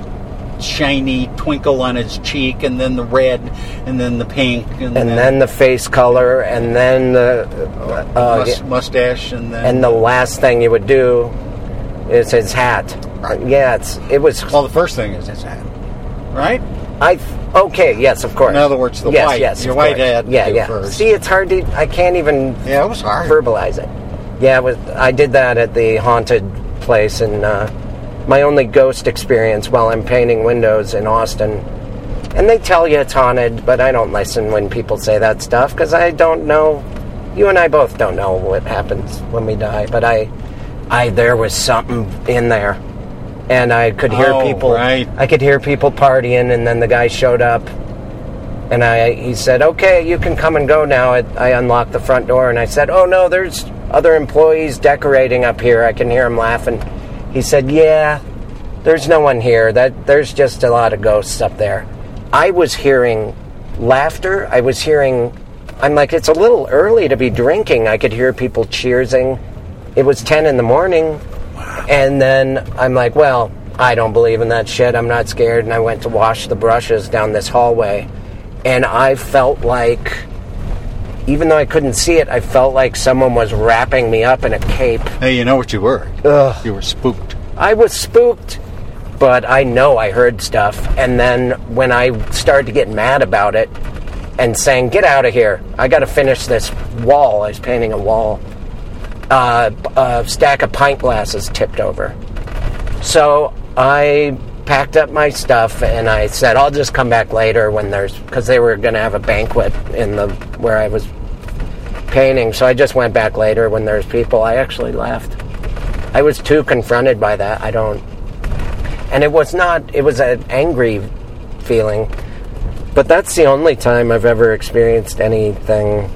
shiny twinkle on his cheek, and then the red, and then the pink, and, and then the face color, and then the uh, mus- mustache, and then and the last thing you would do is his hat. Right. Yeah, it's it was. well, the first thing is his hat, right? I okay, yes, of course. In other words, the yes, white- yes, your of white course. hat Yeah, do yeah. first. See, it's hard to. I can't even Yeah, it was hard. verbalize it. Yeah, it was, I did that at the haunted place, and uh, my only ghost experience while I'm painting windows in Austin. And they tell you it's haunted, but I don't listen when people say that stuff because I don't know. You and I both don't know what happens when we die, but I, I there was something in there, and I could hear Oh, people. right. I could hear people partying, and then the guy showed up. And I, he said, okay, you can come and go now. I, I unlocked the front door, and I said, oh, no, there's other employees decorating up here. I can hear him laughing. He said, yeah, there's no one here. That There's just a lot of ghosts up there. I was hearing laughter. I was hearing, I'm like, it's a little early to be drinking. I could hear people cheersing. It was ten in the morning. And then I'm like, well, I don't believe in that shit. I'm not scared. And I went to wash the brushes down this hallway. And I felt like, even though I couldn't see it, I felt like someone was wrapping me up in a cape. Hey, you know what you were? Ugh. You were spooked. I was spooked, but I know I heard stuff. And then when I started to get mad about it and saying, get out of here, I got to finish this wall. I was painting a wall. Uh, a stack of pint glasses tipped over. So I packed up my stuff and I said, I'll just come back later when there's, because they were going to have a banquet in the, where I was painting. So I just went back later when there's people. I actually left. I was too confronted by that. I don't, and it was not, it was an angry feeling, but that's the only time I've ever experienced anything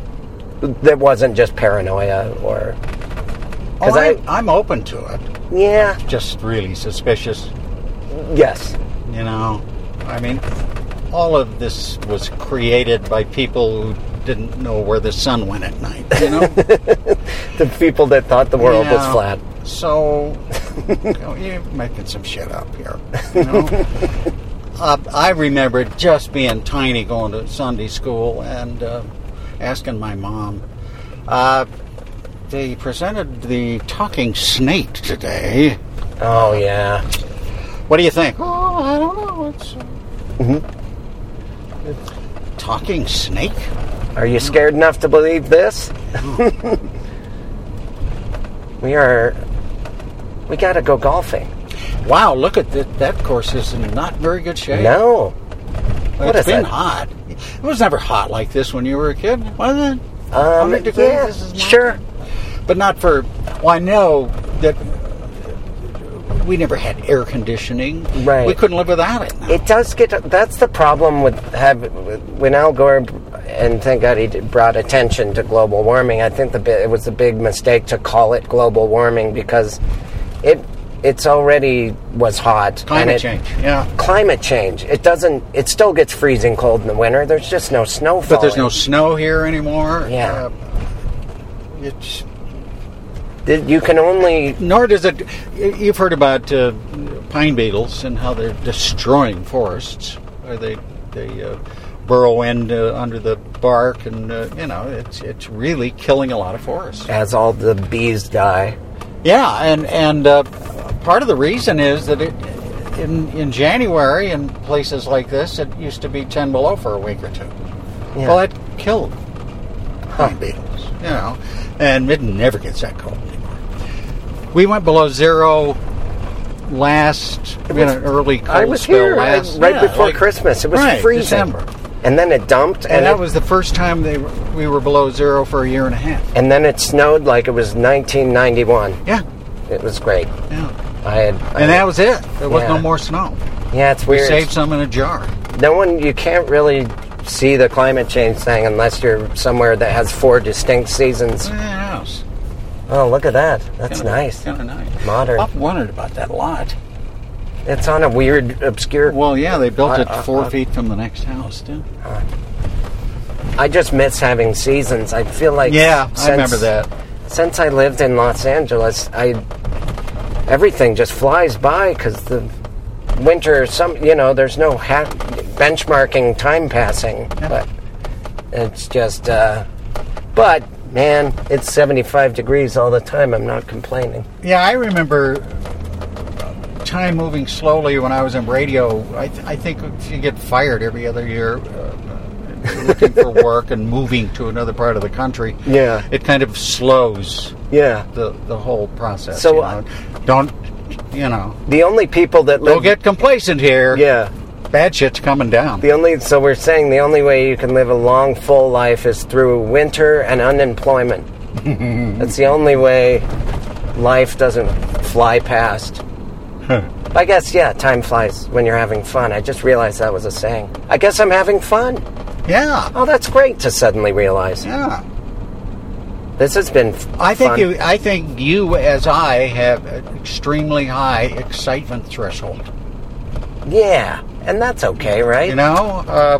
that wasn't just paranoia or, Oh, because I, I, I'm open to it. yeah, Just really suspicious. yes. You know, I mean, all of this was created by people who didn't know where the sun went at night, you know? The people that thought the world was Yeah. flat. So, you know, you're making some shit up here, you know? uh, I remember just being tiny going to Sunday school and uh, asking my mom, uh, they presented the talking snake today. Oh, yeah. What do you think? Oh, I don't know. It's, uh, Mm-hmm. talking snake? Are you scared enough to believe this? we are, we gotta go golfing. Wow, look at that. That course is in not very good shape. No. Well, What it's is been it? hot. It was never hot like this when you were a kid, was it? Um, Hundred degrees. yeah, This is not- sure. but not for. Well, I know that we never had air conditioning. Right. We couldn't live without it. now. It does get. That's the problem with have when Al Gore, and thank God he did, brought attention to global warming. I think the bi- it was a big mistake to call it global warming because it it's already was hot. and Climate it- change. Yeah. Climate change. It doesn't. It still gets freezing cold in the winter. There's just no snow falling. But there's no snow here anymore. Yeah. Uh, it's Th- You can only Nor does it. You've heard about uh, pine beetles and how they're destroying forests, where they they uh, burrow in uh, under the bark, and uh, you know it's it's really killing a lot of forests. as all the bees die. Yeah, and and uh, part of the reason is that it in in January in places like this it used to be ten below for a week or two. Yeah. Well, it killed pine beetles, you know, and it never gets that cold anymore. We went below zero last, It we had was- an early cold I was spell here uh, last, right yeah, before like- Christmas. It was right, freezing. December. And then it dumped, and, And that it- was the first time they were, we were below zero for a year and a half. and then it snowed like it was nineteen ninety-one. Yeah, It was great. yeah. I had, I And that was it. There was Yeah. no more snow. yeah, it's We weird. saved some in a jar. No one, you can't really see the climate change thing unless you're somewhere that has four distinct seasons. Yeah, yes. Oh, look at that. That's Kinda- nice. Kinda nice. Modern. I've wondered about that a lot. It's on a weird, obscure. Well, yeah, they built Uh, it uh, four uh, feet from the next house, too. I just miss having seasons. I feel like Yeah, since, I remember that. Since I lived in Los Angeles, I everything just flies by because the winter. Some you know, there's no ha- benchmarking time passing, Yeah. but it's just. Uh, but man, it's seventy-five degrees all the time. I'm not complaining. Yeah, I remember time moving slowly when I was in radio. I, th- I think if you get fired every other year, uh, looking for work and moving to another part of the country, Yeah. it kind of slows Yeah. the, the whole process. So, you uh, know? Don't, you know, The only people that live. don't get complacent here. Yeah. Bad shit's coming down. The only so we're saying the only way you can live a long, full life is through winter and unemployment. That's the only way life doesn't fly past. I guess yeah, time flies when you're having fun. I just realized that was a saying. I guess I'm having fun. Yeah, Oh, that's great to suddenly realize. yeah. This has been f- I think fun. you. I think you, as I, have an extremely high excitement threshold. Yeah, and that's okay, right? You know, uh,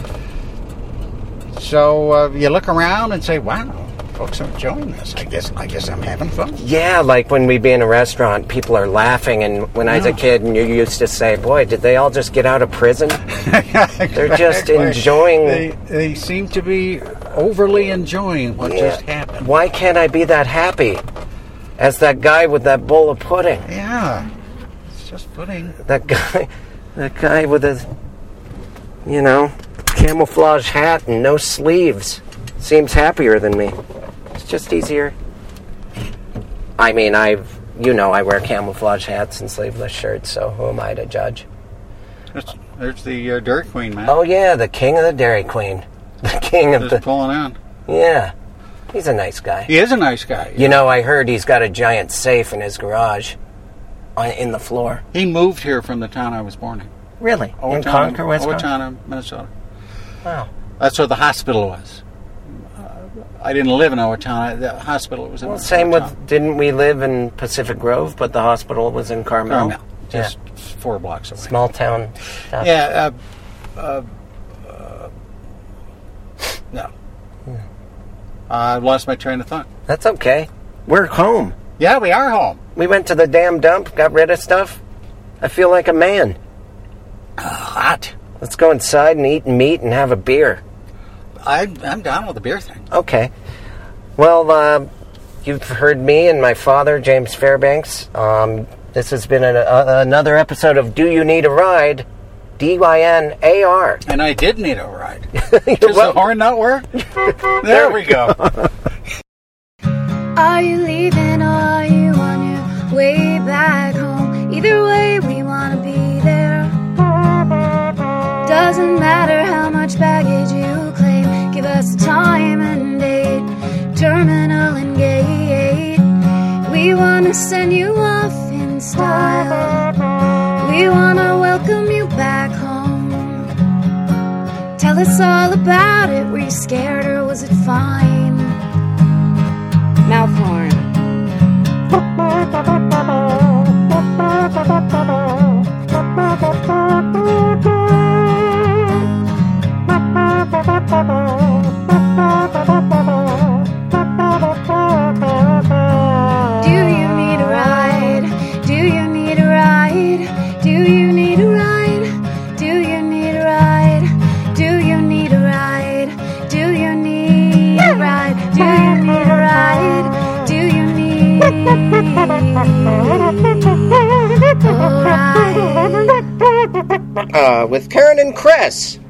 so uh, you look around and say, "Wow, folks are enjoying this. I guess. I guess I'm having fun." Yeah, like when we'd be in a restaurant, people are laughing, and when I was a Yeah. kid, and you used to say, "Boy, did they all just get out of prison?" They're just Exactly. enjoying- They, they seem to be overly enjoying what Yeah. just happened. Why can't I be that happy as that guy with that bowl of pudding? Yeah, it's just pudding. That guy, that guy with a, you know, camouflage hat and no sleeves seems happier than me. It's just easier. I mean, I've, you know, I wear camouflage hats and sleeveless shirts, so who am I to judge? There's, there's the uh, Dairy Queen, man. Oh yeah, the king of the Dairy Queen, the king of just the, pulling on. yeah, he's a nice guy. He is a nice guy. You know, I heard he's got a giant safe in his garage, on, in the floor. He moved here from the town I was born in. Really? In Owatonna, Concord, Wisconsin? Owatonna, Minnesota. Wow. That's where the hospital was. Uh, I didn't live in Owatonna. The hospital was in Well, same Owatonna. with, didn't we live in Pacific Grove, but the hospital was in Carmel? Carmel, just four blocks away. Yeah. Small town stuff. Yeah, uh, uh, uh, no. I lost my train of thought. That's okay. We're home. Yeah, we are home. We went to the damn dump, got rid of stuff. I feel like a man. Hot. Let's go inside and eat meat and have a beer. I, I'm down with the beer thing. Okay. Well, uh, you've heard me and my father, James Fairbanks. Um, this has been an, uh, another episode of Do You Need a Ride? D Y N A R. And I did need a ride. Does the Well- horn not work? There we go. Are you leaving or are you on your way back home? Either way, we want to be there. Doesn't matter how much baggage you claim. Give us a time and date, terminal and gate. We want to send you off in style. We want to welcome you back home. Tell us all about it. Were you scared or was it fine? Mouth horn. uh, with Karen and Chris.